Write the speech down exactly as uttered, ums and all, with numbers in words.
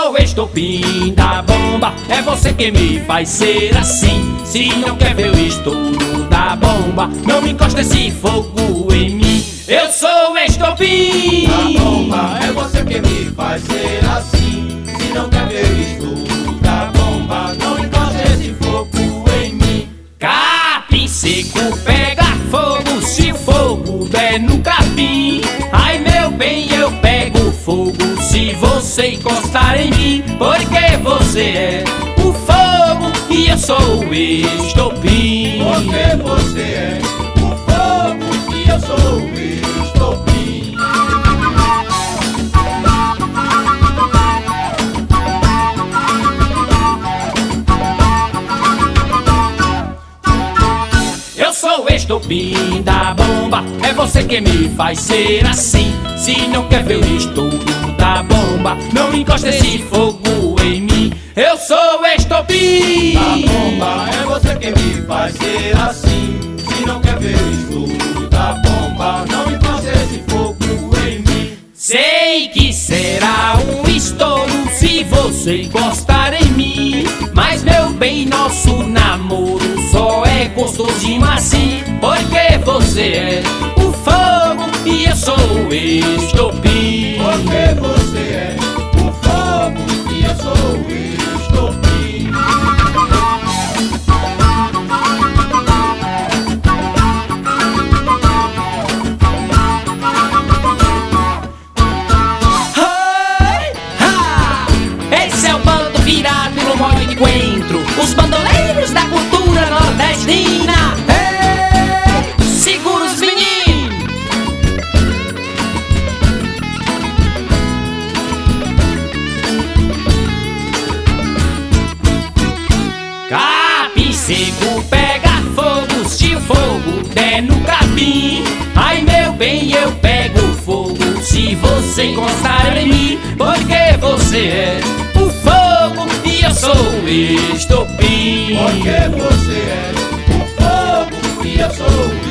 sou o estopim da bomba, é você que me faz ser assim. Se não quer ver o estouro da bomba, não encosta esse fogo em mim. Eu sou o estopim da bomba, é você que me faz ser assim. Se não quer ver o estouro da bomba, não encosta esse fogo em mim. Capim seco pega fogo, se fogo der no capim. Ai meu bem, eu pego fogo se você encostar em mim. Porque você é o fogo e eu sou o estopim. Porque você é o fogo e eu sou o estopim. Eu sou o estopim da bomba, é você que me faz ser assim. Se não quer ver o estouro da bomba, não encosta esse fogo em mim. Eu sou o estopim da bomba, é você que me faz ser assim. Se não quer ver o estouro da bomba, não encosta esse fogo em mim. Sei que será um estouro se você encostar em mim. Mas meu bem, nosso namoro só é gostosinho assim. Porque você é o fogo e eu sou o estopim. Porque você é o fogo e eu sou o estopim. Hey, ha! Esse é o bando virado no modo de encontro, os bandoleiros da cultura nordestina. Hey, segura os meninos. Capim seco pega fogo, se o fogo der no capim. Ai meu bem, eu pego fogo se você encostar em mim. Porque você é o fogo e eu sou o estopim. Porque você é o fogo e eu sou o